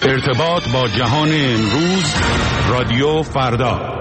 ارتباط با جهان امروز، رادیو فردا.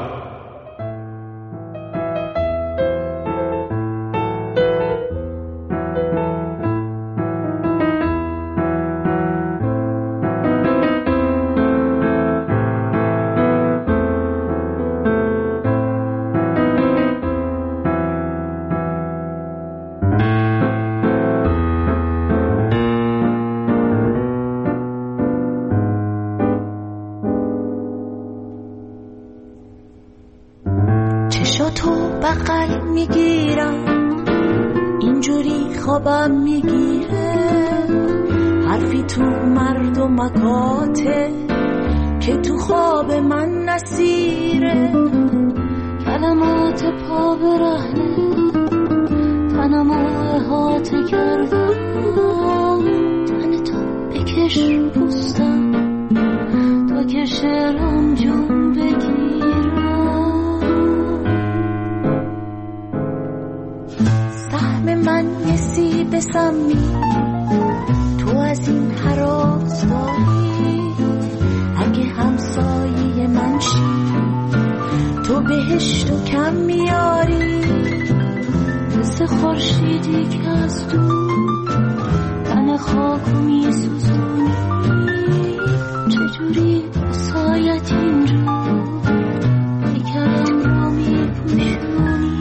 چشاتو بغل میگیرم، اینجوری خوابم میگیره، حرفی تو مردمکاته که تو خواب من نسیره، کلمات پا برهنه تنمو احاطه کرده، تن تو بکش پوستم تا که شعرم جون بگیره، من یه سیب سمی تو از این هراس داری، اگه همسایه من شی تو بهشتو کم میاری، مثل خورشیدی که از دور تن خاکو میسوزونی، چجوری سایت اینجور پیکرم رو میپوشونی.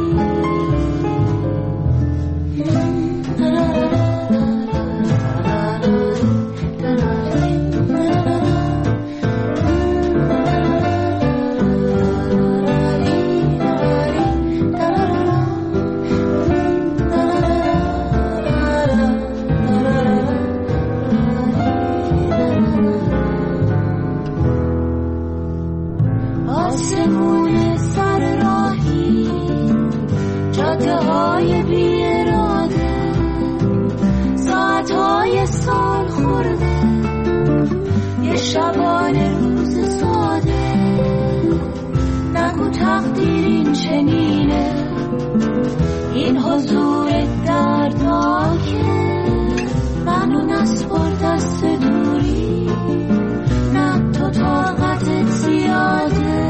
آسمون سر راهی، جاده های بی اراده، ساعت های سال خورده، یه شبانه روز ساده، نگو تقدیر این چنینه، این حضور دردناکه، منو نسپار دست دوری، نه تو طاقتت زیاده،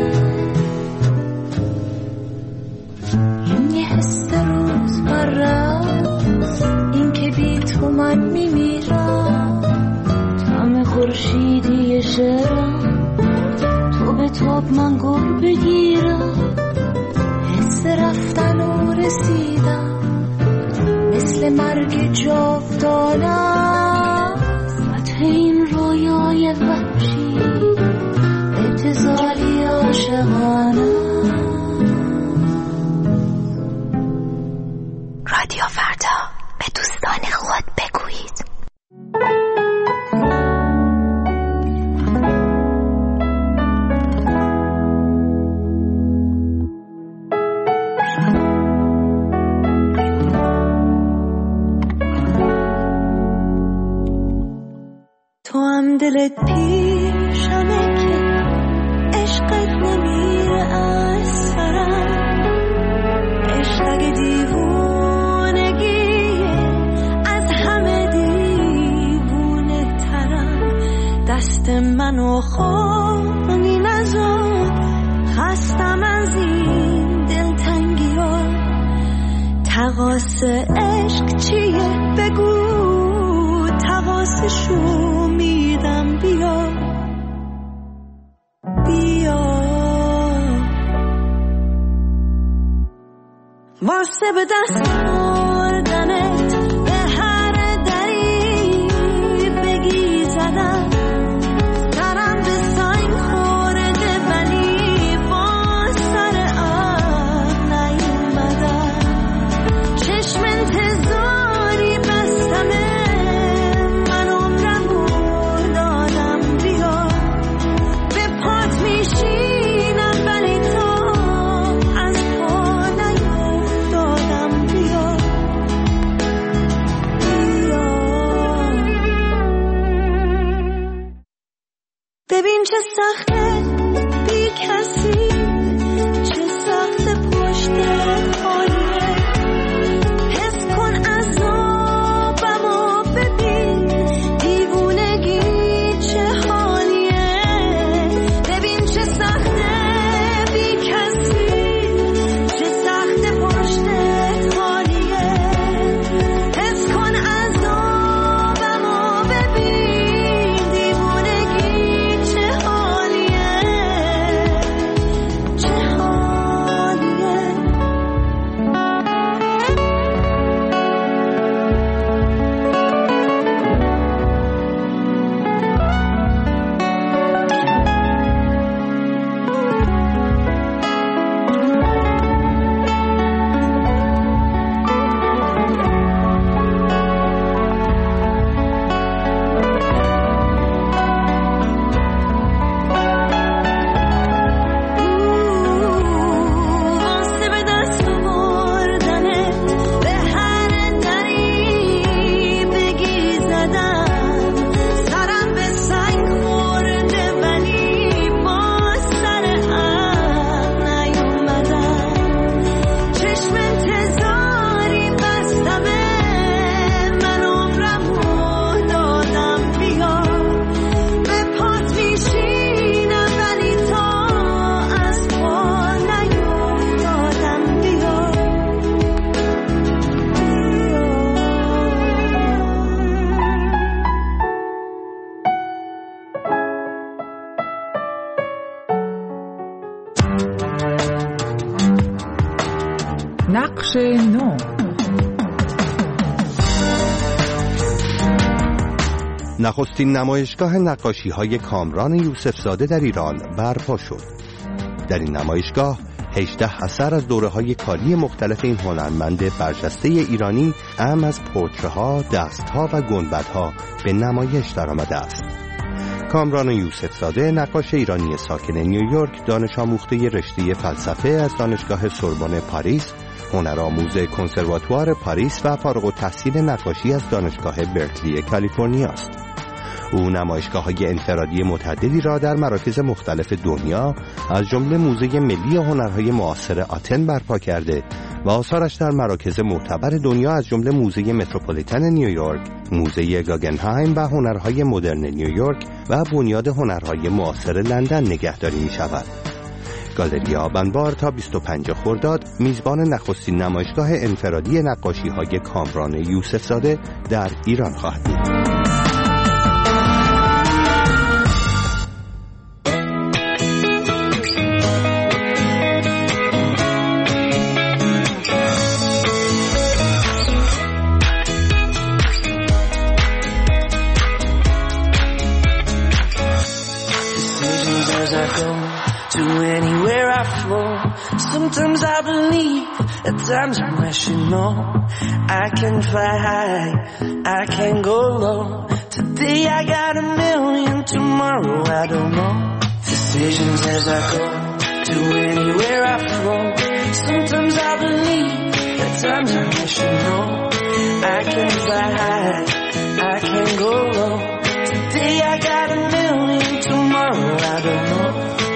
این یه حس روز برست، این که بی تو من میمیرم، طعم خورشیدی شعرم، تو به تاب من گل بگیرم، حس رفتن و رسیدم، مثل مرگ جاودانم، فتح این رویای وحشی، ابتذالی عاشقانه. رادیو فردا، به دوستان خود بگویید. تو هم دلت پیشمه که عشقت نمیره از سرم، عشق اگه دیوونگیه از همه دیوونه ترم، دست منو خوانی نزار، خستم از این دلتنگی ها، تقاس عشق چیه بگو، تقاسشو میدم، بیا بیا واسه به دست آوردنت به هر دری بگی زدم، سرم به سنگ خورده ولی با سر آب نیومدم، چشم انتظاری بستمه، من عمرمو دادم، بیا به پات میشینم ولی تو از پا نیفتادم، بیا ببین چه سخته بی کسی، چه سخته پشت خالیه، حس کن عذابمو ببین، دیوونگی چه نقش نو. نخستین نمایشگاه نقاشی‌های کامران یوسفزاده در ایران برپا شد. در این نمایشگاه 18 اثر از دوره‌های کاری مختلف این هنرمند برجسته ایرانی اعم از پورتره‌ها، دست‌ها و گنبدها به نمایش درآمده است. کامران یوسفزاده نقاش ایرانی ساکن نیویورک، دانش آموخته رشته فلسفه از دانشگاه سوربن پاریس، هنرآموز کنسرواتوار پاریس و فارغ التحصیل نقاشی از دانشگاه برکلی کالیفرنیا است. او نمایشگاه‌های انفرادی متعددی را در مراکز مختلف دنیا از جمله موزه ملی هنرهای معاصر آتن برپا کرده و آثارش در مراکز معتبر دنیا از جمله موزه متروپولیتن نیویورک، موزه گاگنهایم و هنرهای مدرن نیویورک و بنیاد هنرهای معاصر لندن نگهداری می‌شود. گالری آبنبار تا 25 خرداد میزبان نخستین نمایشگاه انفرادی نقاشی‌های کامران یوسفزاده در ایران خواهد بود. Sometimes I believe, at times I'm rational. I can fly high, I can go low. Today I got a million, tomorrow I don't know. Decisions as I go, to anywhere I flow. Sometimes I believe, at times I'm rational. I can fly high, I can go low. Today I got a million, tomorrow I don't know.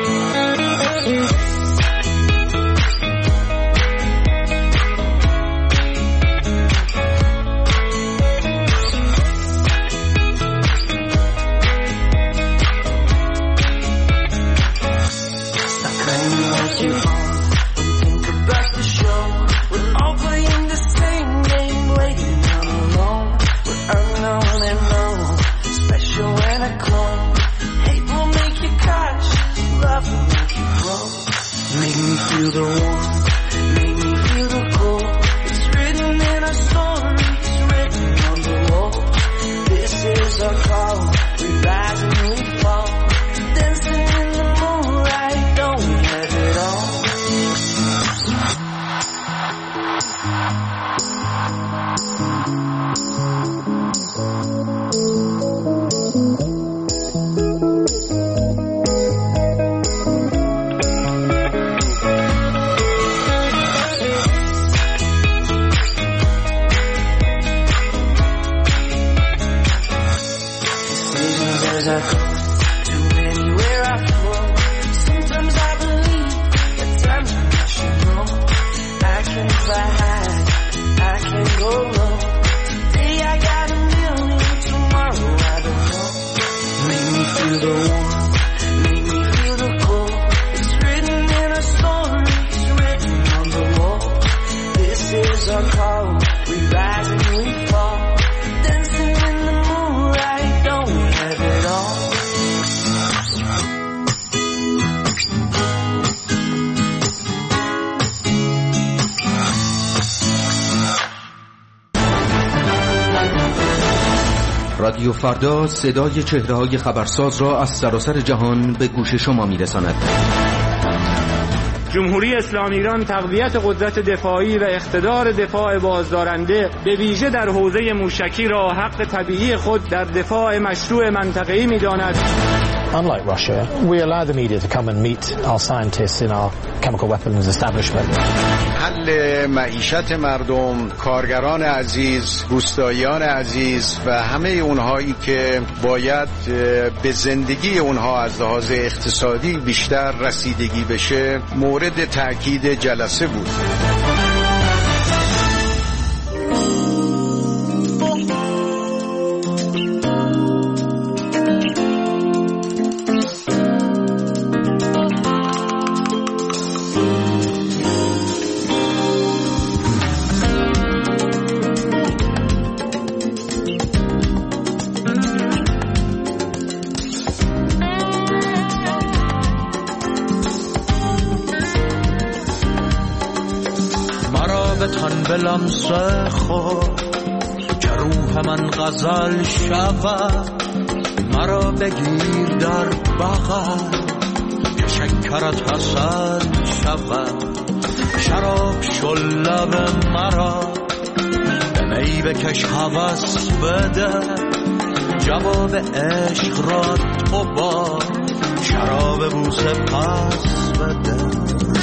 Feel the warmth, make me feel the cold. It's written in our stories, written on the wall. This is our call, we rise and we fall. Dancing in the moonlight, don't we have it all? رادیو فردا صدای چهره‌های خبرساز را از سراسر جهان به گوش شما می‌رساند. جمهوری اسلامی ایران تقویت قدرت دفاعی و اقتدار دفاع بازدارنده به ویژه در حوزه موشکی را حق طبیعی خود در دفاع مشروع منطقه‌ای می‌داند. Unlike Russia, we allow the media to come and meet our scientists in our chemical weapons establishment. حل معیشت مردم، کارگران عزیز، روستاییان عزیز و همه اونهایی که باید به زندگی اونها از لحاظ اقتصادی بیشتر رسیدگی بشه مورد تأکید جلسه بود. به لمس خود که روح من غزل شود، مرا بگیر در بغل که شکرت حسن شود. شراب شل لب مرا به می بکش هوس بده، جواب عشق را تو با شراب بوسه پس بده.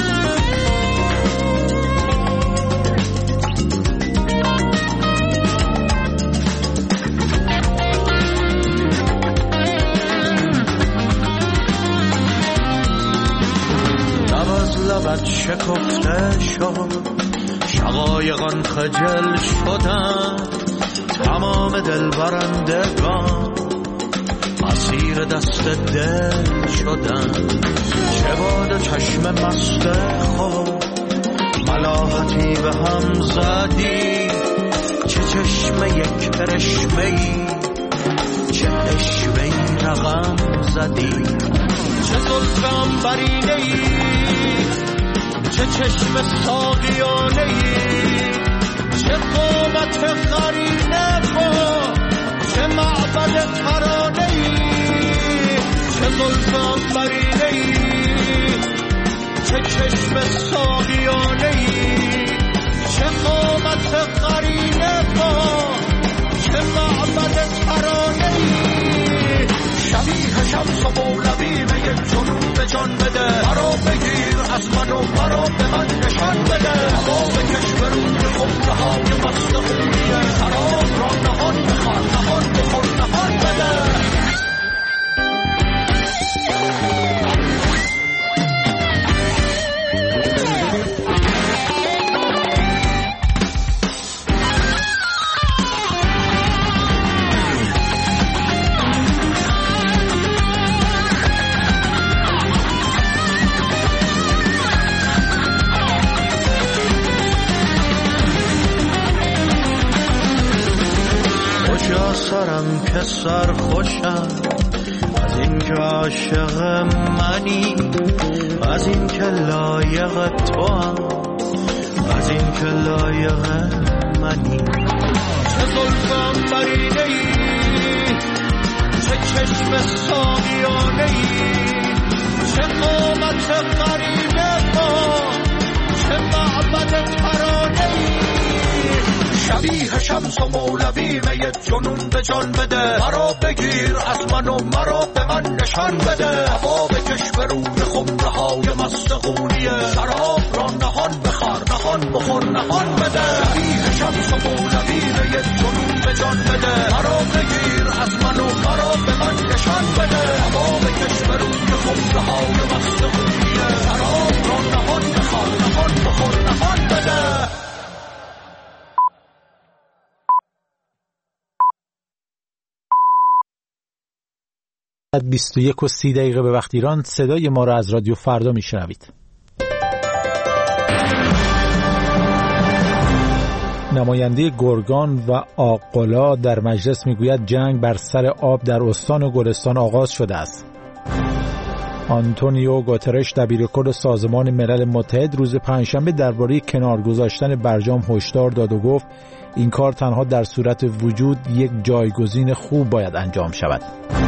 لبت شکفته شد، شقایقان خجل شدن، تمام دل برندگان اسیر دست دل شدن. چه باد چشم مست خود ملاحتی به هم زدی، چه چشم یک کرشمه‌ای، چه اشوه‌ای رقم زدی. چه زلفم برینه‌ای، چه چشم ساقیانه‌ای، چه قامت قرینه تو، چه معبد ترانه‌ای. چه زلفم برینه‌ای، چه چشم ساقیانه‌ای، چه قامت قرینه تو، چه معبد ترانه‌ای. شبیه شمس و مولوی به یک جنون به جان بده، مرا بگیر از من و مرا به من نشان بده. هوا بکش به روی خمره های مست خونیه، شراب را نهان بخور نهان بخور نهان بده. سرم که سر خوشم از این که عاشق منی، از این که لایق تو هم، از این که لایق منی. چه زلفم برینه ای، چه چشم ساقیانه ای، چه قامت قرینه تو، چه معبد ترانه ای. شبیه شمس و مولوی میت جنون به جان بده، مرا بگیر از من و مرا به من نشان بده. هوا بکش به روی خمره های مست خونیه، شراب را نهان بخور نهان بخور نهان بده. شبیه شمس و مولوی میت جنون به جان بده، مرا بگیر از من و مرا به من نشان بده. هوا بکش به روی خمره های مست خونیه، شراب را نهان بخور نهان بخور نهان بده. 21:30 به وقت ایران. صدای ما را از رادیو فردا میشنوید. نماینده گرگان و آقلا در مجلس میگوید جنگ بر سر آب در استان گلستان آغاز شده است. آنتونیو گوترش دبیرکل سازمان ملل متحد روز پنجشنبه درباره کنار گذاشتن برجام هشدار داد و گفت این کار تنها در صورت وجود یک جایگزین خوب باید انجام شود.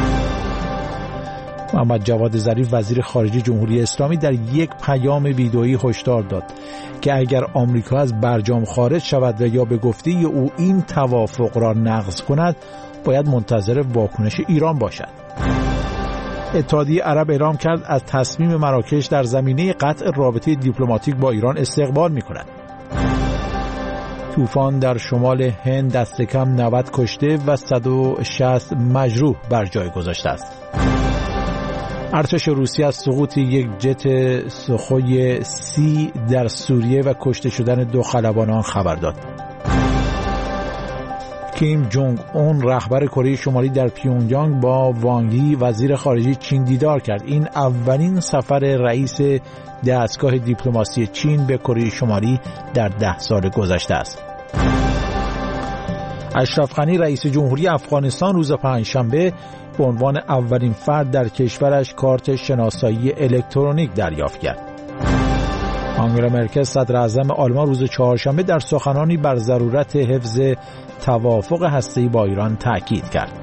محمد جواد ظریف وزیر خارجه جمهوری اسلامی در یک پیام ویدئویی هشدار داد که اگر آمریکا از برجام خارج شود و یا به گفته او این توافق را نقض کند باید منتظر واکنش ایران باشد. اتحادیه عرب اعلام کرد از تصمیم مراکش در زمینه قطع رابطه دیپلماتیک با ایران استقبال می‌کند. طوفان در شمال هند دست کم 90 کشته و 160 مجروح بر جای گذاشته است. ارتش روسیه از سقوط یک جت سخوی 30 در سوریه و کشته شدن 2 خلبان آن خبر داد. کیم جونگ اون رهبر کره شمالی در پیونگیانگ با وانگ یی وزیر خارجه چین دیدار کرد. این اولین سفر رئیس دستگاه دیپلماسی چین به کره شمالی در 10 سال گذشته است. اشرف غنی رئیس جمهوری افغانستان روز پنجشنبه به عنوان اولین فرد در کشورش کارت شناسایی الکترونیک دریافت کرد. آنگلا مرکل صدر اعظم آلمان روز چهارشنبه در سخنانی بر ضرورت حفظ توافق هسته‌ای با ایران تاکید کرد.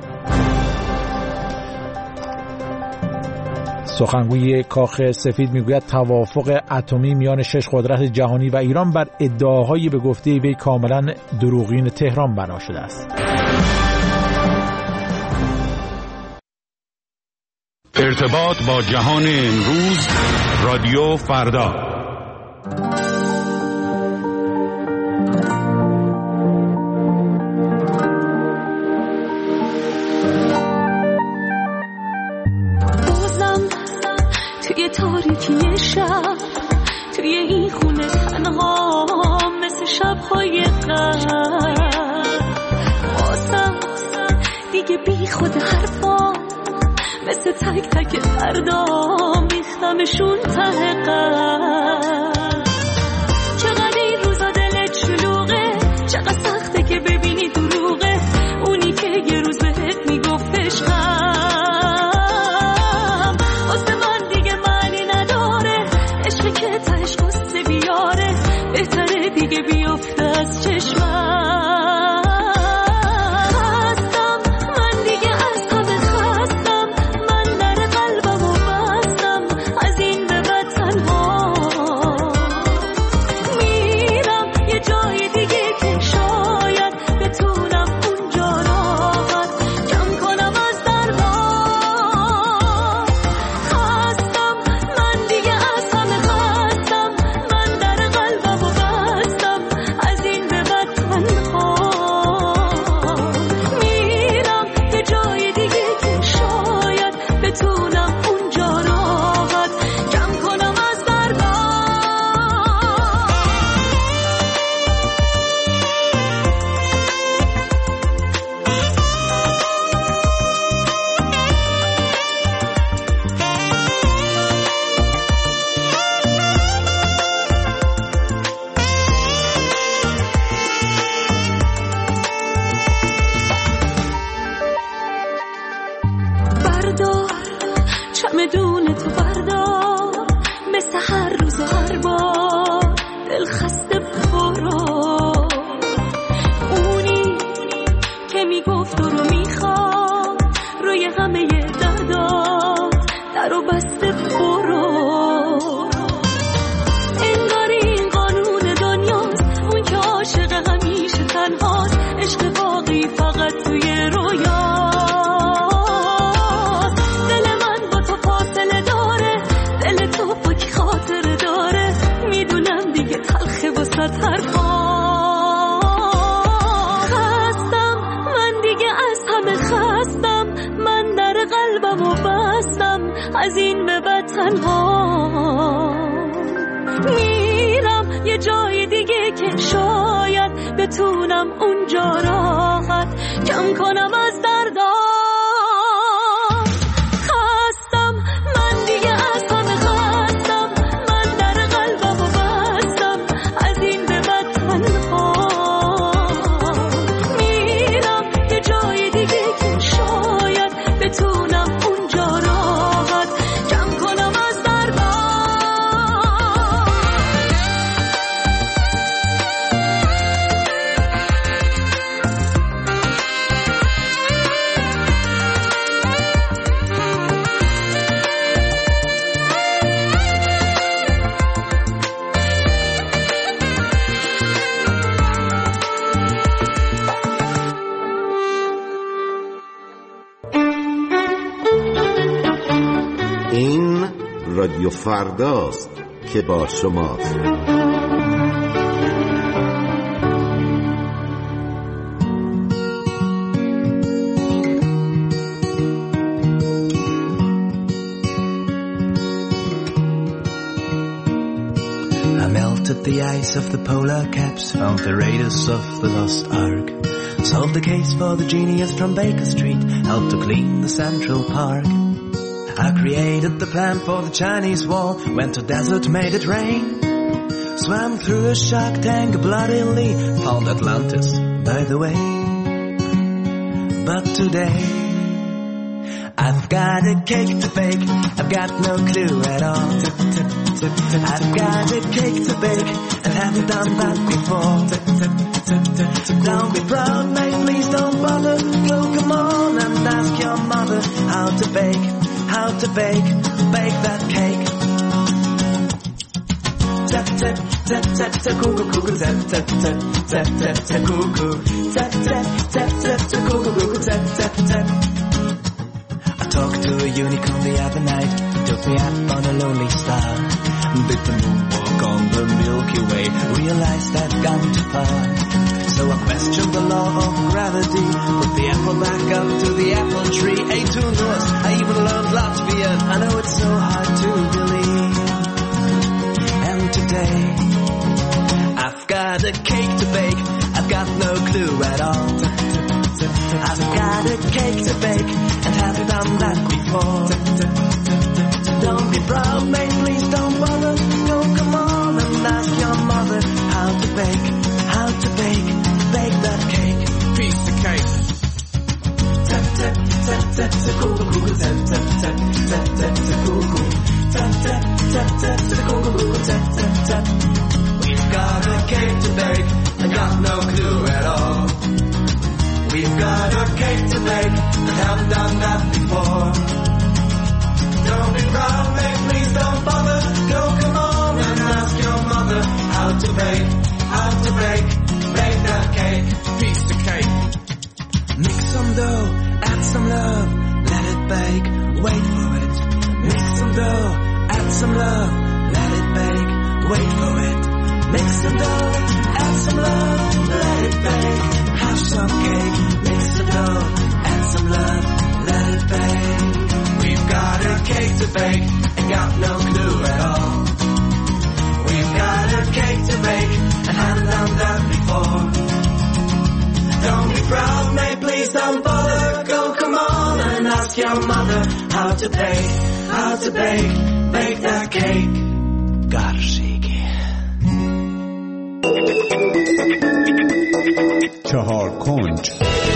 سخنگوی کاخ سفید میگوید توافق اتمی میان 6 قدرت جهانی و ایران بر ادعاهایی به گفته وی کاملا دروغین تهران بنا شده است. ارتباط با جهان امروز، رادیو فردا. بازم توی تاریکی شب، توی این خونه تنها مثل شب‌های قبل، بازم دیگه بی خود حرفا مثل تک تک فردا میختمشون ته قلب. چقدر این روزا دلت شلوغه، چقدر سخته که ببینی دروغه اونی که یه روز بهت میگفت عشقم. واسه من دیگه معنی نداره، عشقی که تهش قصه بیاره، بهتره دیگه بیفته از چشمم. از این به بعد تنها میرم یه جای دیگه که شاید بتونم اونجا راحت کم کنم از دردام. خستم من دیگه از همه خستم، من در قلبمو بستم از این به بعد تنها میرم یه جای دیگه که شاید بتونم اونجا راحت کم کنم از دردام. این رادیو فرداست که با شماست. I melted the ice of the polar caps, found the raiders of the lost ark, solved the case for the genius from Baker Street, helped to clean the Central Park. I created the plan for the Chinese wall, went to desert, made it rain, swam through a shark tank bloodily, found Atlantis by the way. But today I've got a cake to bake, I've got no clue at all. I've got a cake to bake, and haven't done that before. Don't be proud, mate, please don't bother. Go, come on and ask your mother how to bake that cake. Tap tap tap tap tap cuckoo cuckoo tap tap tap tap tap tap cuckoo tap tap tap tap tap cuckoo cuckoo tap tap tap. I talked to a unicorn the other night. He took me up on a lonely star. Did the moonwalk on the Milky Way. Realized I'd gone too far. So I questioned the law of gravity. Put the apple back up to the apple tree. Ate 2 notes. I even learned Latvian. I know it's so hard to believe. And today I've got a cake to bake. I've got no clue at all. I've got a cake to bake and haven't done that before. Don't be proud, mate, please don't bother. Go, come on and ask your mother how to bake that cake. Piece of cake. Tap tap tap tap tap cuckoo cuckoo tap tap tap tap tap tap cuckoo tap tap tap tap tap cuckoo cuckoo tap tap tap. We've got a cake to bake and got no clue at all. We've got a cake to bake and haven't done that before. Don't be proud, mate, please don't bother. Go, come on and ask your mother how to bake that cake. Piece of cake. Mix some dough, add some love, let it bake, wait for it. Mix some dough, add some love, let it bake, wait for it. Mix some dough, add some love, let it bake, have some cake. Mix some dough, add some love, let it bake. We've got a cake to bake and got no clue at all. We've got a cake to bake and haven't done that before. Don't be proud, mate, please don't bother. Go, come on and ask your mother how to bake that cake. Garshigi. 4 کنج.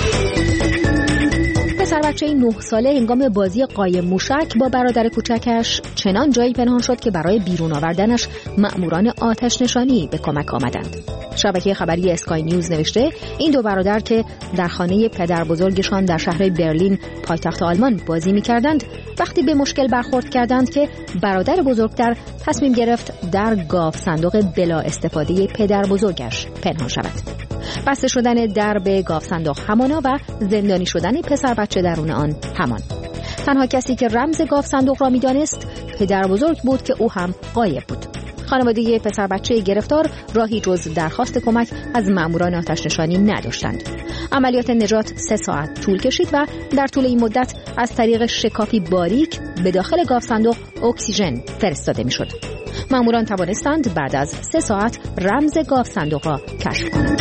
پسر بچه 9 ساله هنگام بازی قایم موشک با برادر کوچکش چنان جایی پنهان شد که برای بیرون آوردنش مأموران آتش نشانی به کمک آمدند. شبکه خبری اسکای نیوز نوشته این 2 برادر که در خانه پدر بزرگشان در شهر برلین پایتخت آلمان بازی می‌کردند وقتی به مشکل برخورد کردند که برادر بزرگتر تصمیم گرفت در گاف صندوق بلا استفاده پدر بزرگش پنهان شود. بسته شدن در به گاف صندوق همانا و زندانی شدن پسر بچه درون آن همان. تنها کسی که رمز گاف صندوق را می‌دانست پدر بزرگ بود که او هم غایب بود. خانواده پسر بچه گرفتار راهی جز درخواست کمک از ماموران آتش نشانی نداشتند. عملیات نجات 3 ساعت طول کشید و در طول این مدت از طریق شکافی باریک به داخل گاف صندوق اکسیژن فرستاده می‌شد. ماموران توانستند بعد از 3 ساعت رمز گاف صندوق را کشف کنند.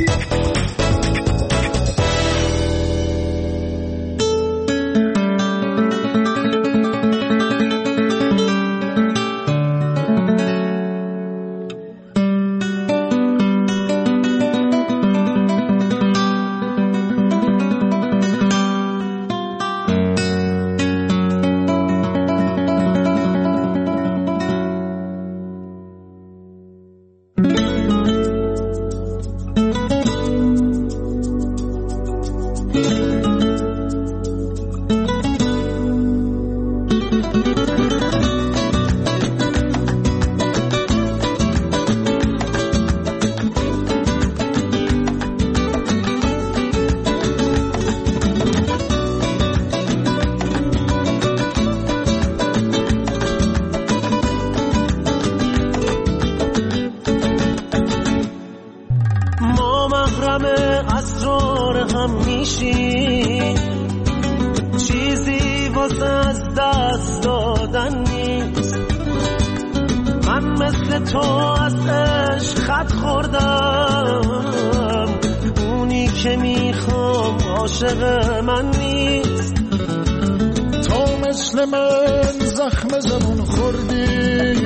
چیزی واسه از دست دادن نیست. من مثل تو از عشق خط خوردم، اونی که میخوام عاشق من نیست. تو مثل من زخم زبون خوردی،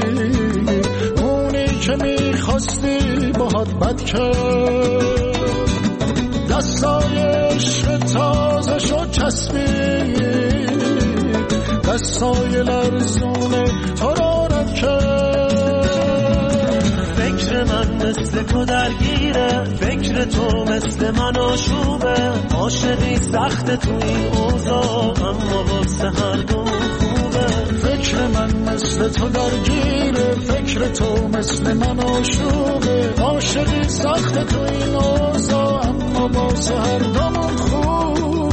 اونی که میخواستی باهات بد کرد، دستای عشق تازه شو چسبید، دستای لرزونه تو را رد کرد. فکر من مثل تو درگیره، فکر تو مثل من آشوبه، عاشقی سخت تو این اوضاع اما واسه هر دو خوبه. فکر من مثل تو درگیره، فکر تو مثل من آشوبه، عاشقی سخت تو این اوضاع اما واسه هر دومون خوبه.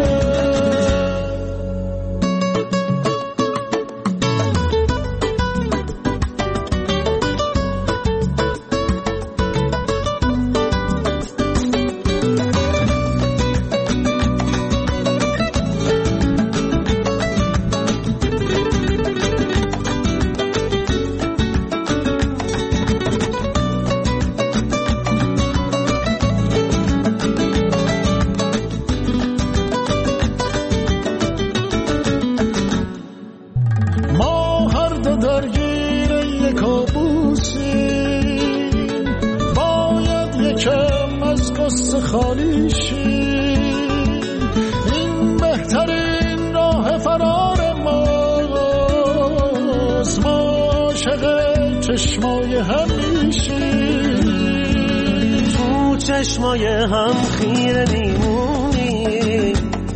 چشمای هم خیره میمونی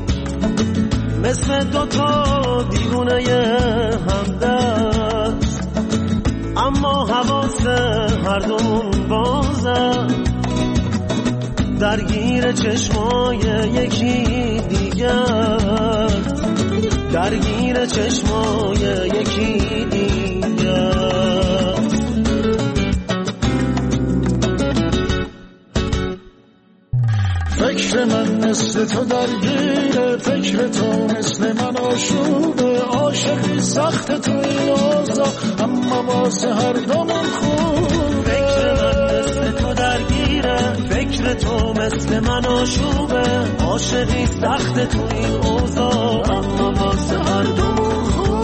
مثل دوتا دیوونه همدست، اما حواس هر دومون بازه درگیر چشمای یکی دیگر، درگیر چشمای یکی دیگر. فکر من مثل تو درگیره، فکر تو مثل من آشوبه، عاشقی سخت تو این اوضاع اما واسه هر دومون خوبه. فکر من مثل تو درگیره، فکر تو مثل من آشوبه، عاشقی سخت تو این اوضاع اما واسه هر دومون خوبه.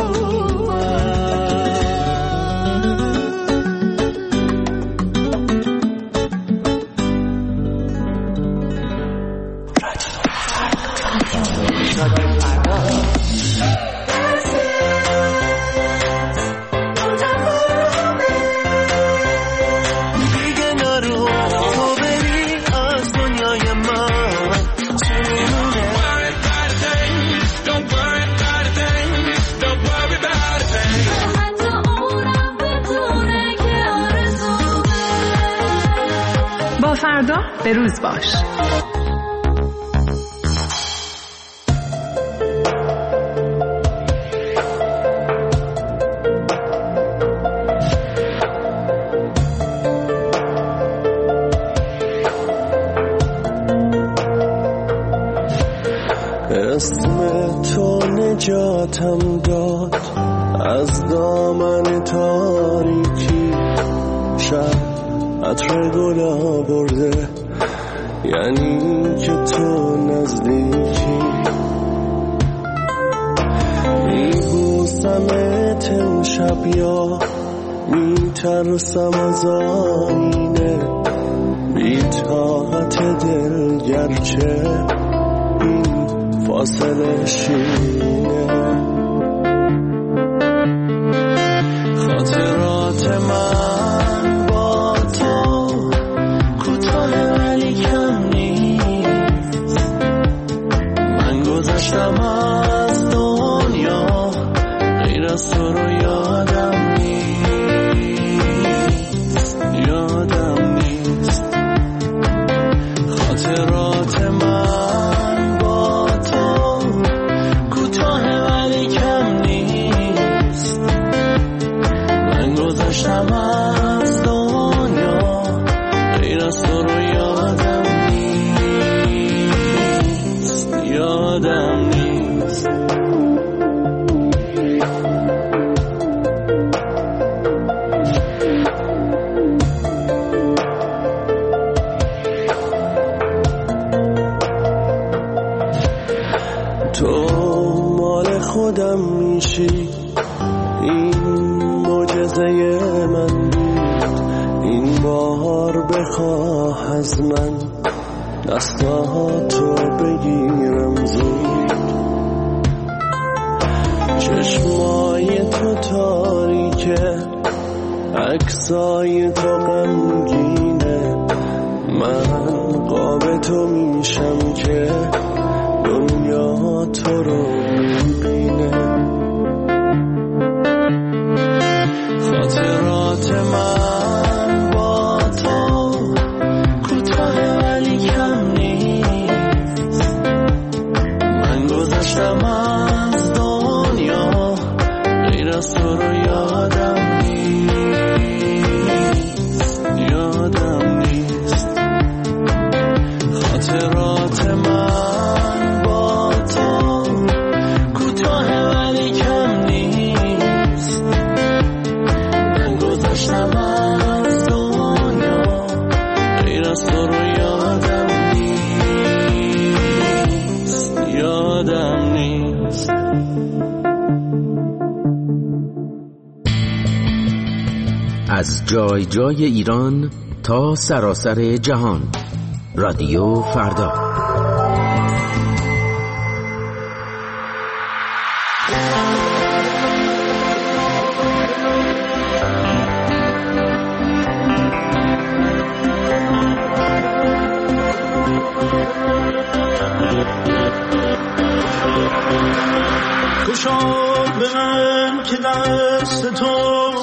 فردا به روز باش. اسم تو نجاتم داد از دامن تاریکی، شب عطر گل آورده یعنی که تو نزدیکی. میبوسمت امشب یا میترسم از آینه، بی طاقت دل گرچه این فاصله شینه. خاطرات من با تو کوتاه ولی کم نیست، من گذشتم از دنیا غیر از تو رو یادم نیست، یادم نیست. خاطرات من با تو کوتاه ولی کم نیست، من گذشتم از دنیا غیر از تو رو یادم نیست، یادم نیست. تو مال خودم میشی، این معجزه من بود. این بار بخواه از من دستاتو بگیرم زود، چشمای تو تاریکه، عکسای تو غمگینه، من قاب تو میشم که دنیا تو رو میبینه. خاطرات من با تو کوتاه ولی کم نیست، من گذشتم از دنیا غیر از تو رو یادم نیست. خاطرات من با تو کوتاه ولی کم نیست، من گذشتم از دنیا غیر از تو رو یادم نیست. از جای جای ایران تا سراسر جهان، رادیو فردا. خوشا به من که دست تو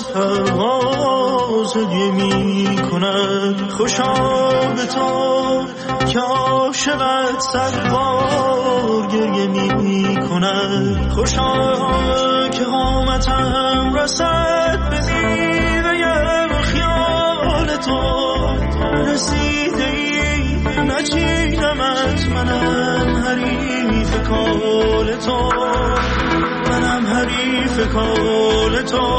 پرواز دیگه می کند، خوشا به تو که عاشقت صد بار گریه می کند، خوشا که قامتم رسد به میوه خیال تو، رسیده ای نچیدمت، منم حریف کال تو، منم حریف کال تو،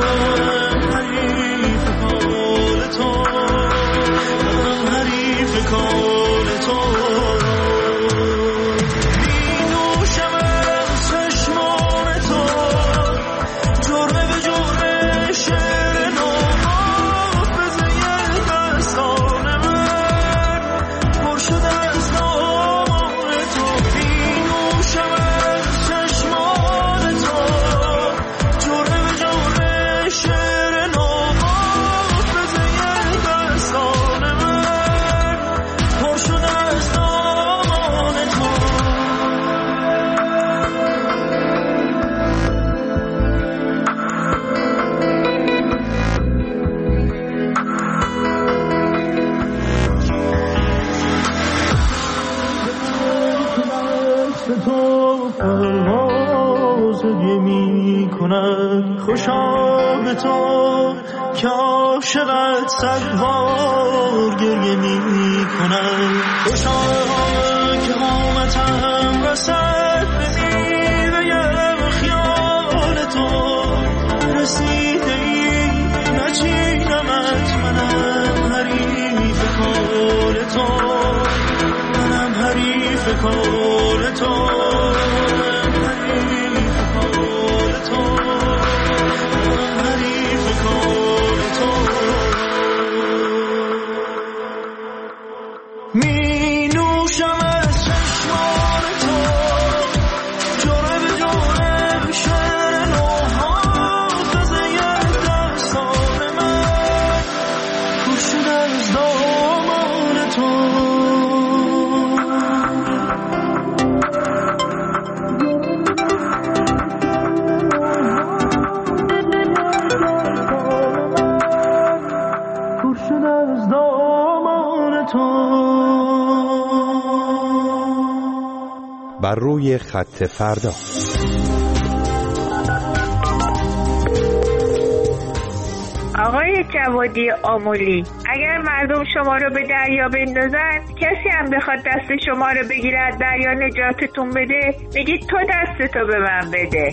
حریف کال تو، منم حریف کال تو. می نوشم از چشمان تو جرعه به جرعه شعر نو، حافظه دستان من پر شده از نام تو. می نوشم از چشمان تو جرعه به جرعه شعر نو، حافظه دستان من پر شده از نام تو. تو پرواز می کند، خوشا به تو که عاشقت صد بار گریه می کند، خوشا که قامتم رسد به میوه خیال تو، رسیده ای نچیدمت، منم حریف کال تو، منم حریف کال تو، حریف کال تو، منم حریف کال تو. می نوشم از چشمان تو جرعه به جرعه شعر نو، حافظه دستان من پر شده از دامان تو. بر روی خط فردا. آقای جوادی آمولی، اگر مردم شما رو به دریا بندازن، کسی هم بخواد دست شما رو بگیرد دریا نجاتتون بده، بگید تو دستتو به من بده.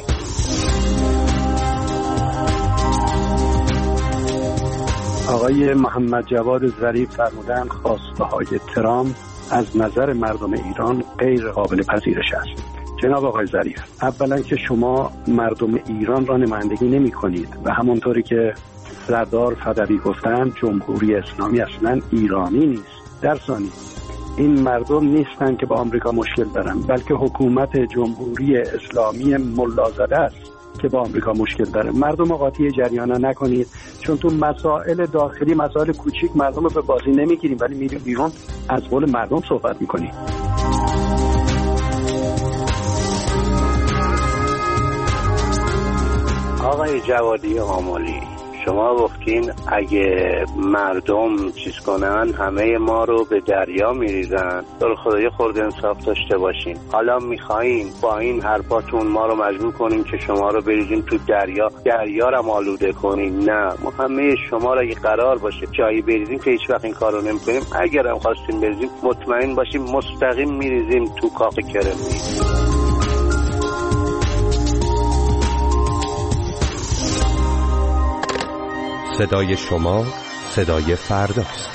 آقای محمد جواد ظریف فرمودن خواسته های ترامپ از نظر مردم ایران غیر قابل پذیرش است. جناب آقای ظریف، اولا که شما مردم ایران را نمایندگی نمی کنید و همونطوری که سردار فدوی گفتن جمهوری اسلامی اصلا ایرانی نیست. در ثانی این مردم نیستن که با آمریکا مشکل دارن، بلکه حکومت جمهوری اسلامی ملازده است که با آمریکا مشکل داره. مردم قاطی جریانا نکنید، چون تو مسائل داخلی، مسائل کوچیک مردم رو به بازی نمیگیریم، ولی میریم بیرون از قول مردم صحبت میکنیم. آقای جوادی آملی، شما گفتین اگه مردم چیز کنن همه ما رو به دریا میریزن. در خدای خورده انصاف داشته باشین. حالا میخواین با این حرفاتون ما رو مجبور کنین که شما رو بریزین تو دریا رو آلوده کنین؟ نه، ما همه شما رو اگه قرار باشه جایی بریزیم که هیچ وقت این کارو نمیکنیم. اگر هم خواستیم بریزیم مطمئن باشیم مستقیم میریزیم تو کاخ کرملین. صدای شما صدای فرداست.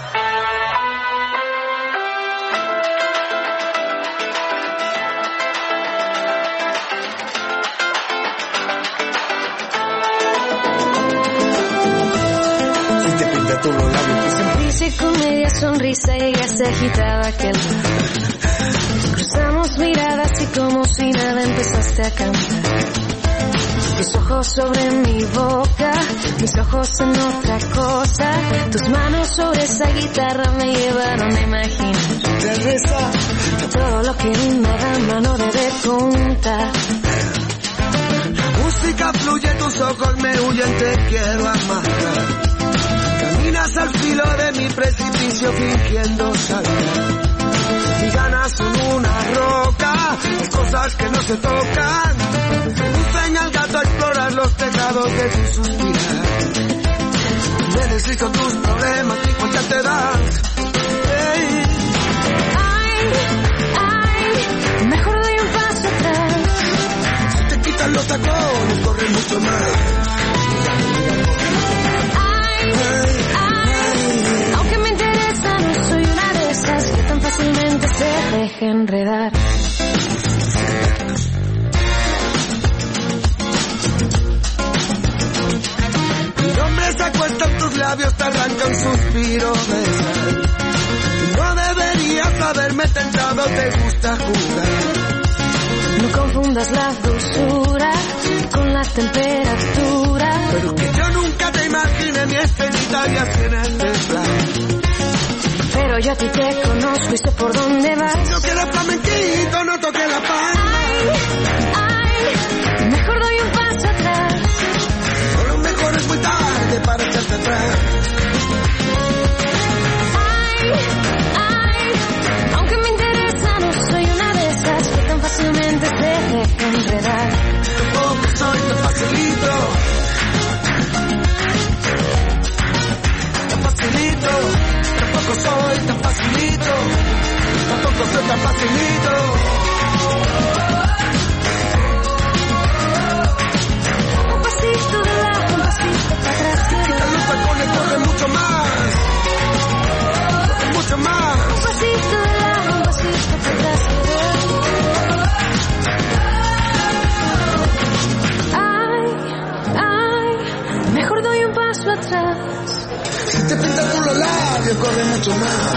Comedia, sonrisa y ella se agitaba aquel lado. Cruzamos miradas y como si nada empezaste a cantar. Tus ojos sobre mi boca, mis ojos en otra cosa. Tus manos sobre esa guitarra me llevaron a imaginar todo lo que una dama no debe contar. La música fluye, tus ojos me huyen, te quiero amarrar. Caminas al filo de mi precipicio fingiendo saltar. Mis ganas son una roca, las cosas que no se tocan. Enseña al gato a explorar los tejados de tu suspirar. Me deslizo tus problemas y cuenta te das. Hey. Ay, mejor doy un paso atrás. Si te quitan los tacones, corre mucho más. Aunque me interesa, no soy una de esas que tan fácilmente se deja enredar. Mi nombre se acuesta en tus labios, te arranca un suspiro de sal. No deberías haberme tentado, te gusta jugar. No confundas la dulzura con la temperatura. Pero que yo nunca te imaginé mi estelita y así en el desplaz. Pero yo a ti te conozco y sé por dónde vas. Si no quieres flamenquito, no toques la palma. Ay, mejor doy un paso atrás. O lo mejor es muy tarde para echarte atrás. Ay, aunque me interesa, no soy una de esas que tan fácilmente se deja enredar. Tampoco soy tan facilito. Tan facilito. Tampoco soy tan facilito. Tampoco soy tan facilito. Un pasito de lado, un pasito para atrás. Quita los tacones, corre mucho más. Corre mucho más. Un pasito de lado, un pasito para atrás. Ay, mejor doy un paso atrás. Si te pintas con los labios, corre mucho más.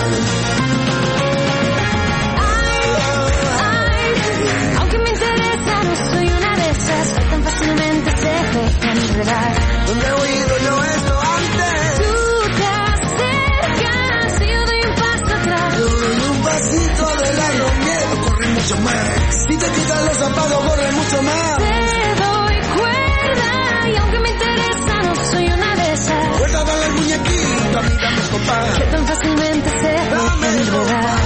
Ay, aunque me interesa, no soy una de esas que tan fácilmente se dejan enredar. ¿Dónde he oído yo esto antes? Tú te acercas y yo doy un paso atrás. Yo doy un pasito adelante, los miedos corren mucho más. Si te quitas los zapatos, corre mucho más. Te doy cuerda y aunque me interesa, no soy una de esas. Cuerda, dale al muñequito, a mí dame el compás. Que tan fácilmente se dejan enredar.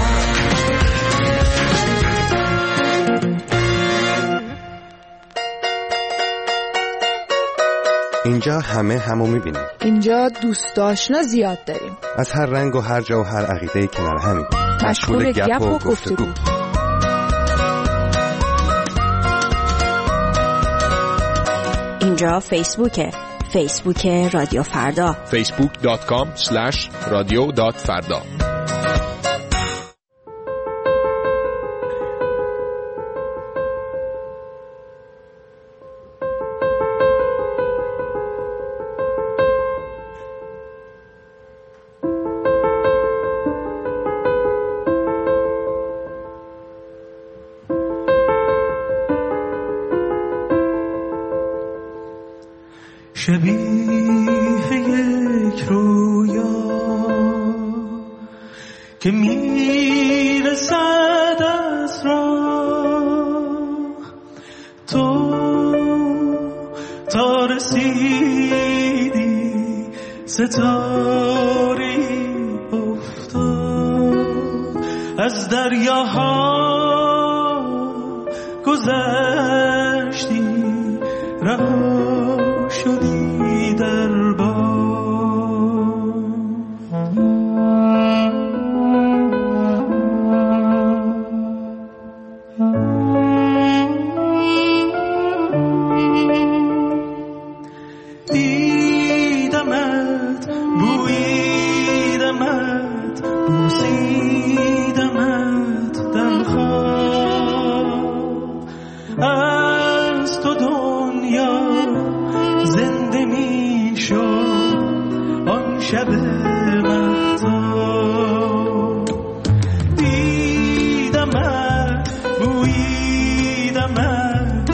اینجا همه همو میبینیم. اینجا دوست آشنا زیاد داریم. از هر رنگ و هر جا و هر عقیده کنار همیم. مشغول گپ و گفتگو. اینجا فیسبوکه. فیسبوک رادیو فردا. facebook.com/radio.farda. شبیه یک رویا که میرسد از راه، تو تا رسیدی ستاری افتاد، از دریاها گذشتی رها شدی در باد. دیدمت، بویدمت، بوسیدمت در خواب، از تو دنیا زنده می شد آن شب مهتاب. دیدمت، بویدمت،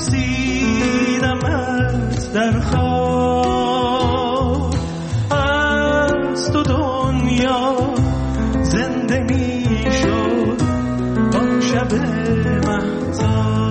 بوسیدمت در خواب، از تو دنیا زنده می شد آن شب مهتاب.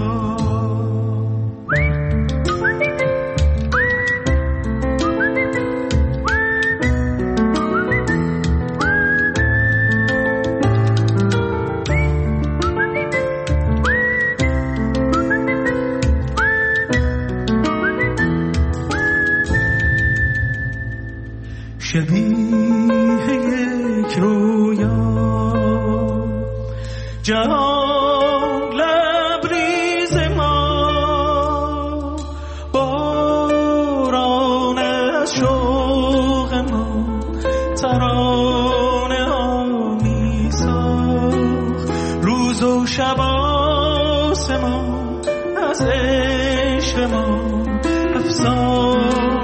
شبیه یک رویا جهان لبریز ما، باران از شوق ما ترانه ها می ساخت، روز و شب آسمان از عشق ما افسانه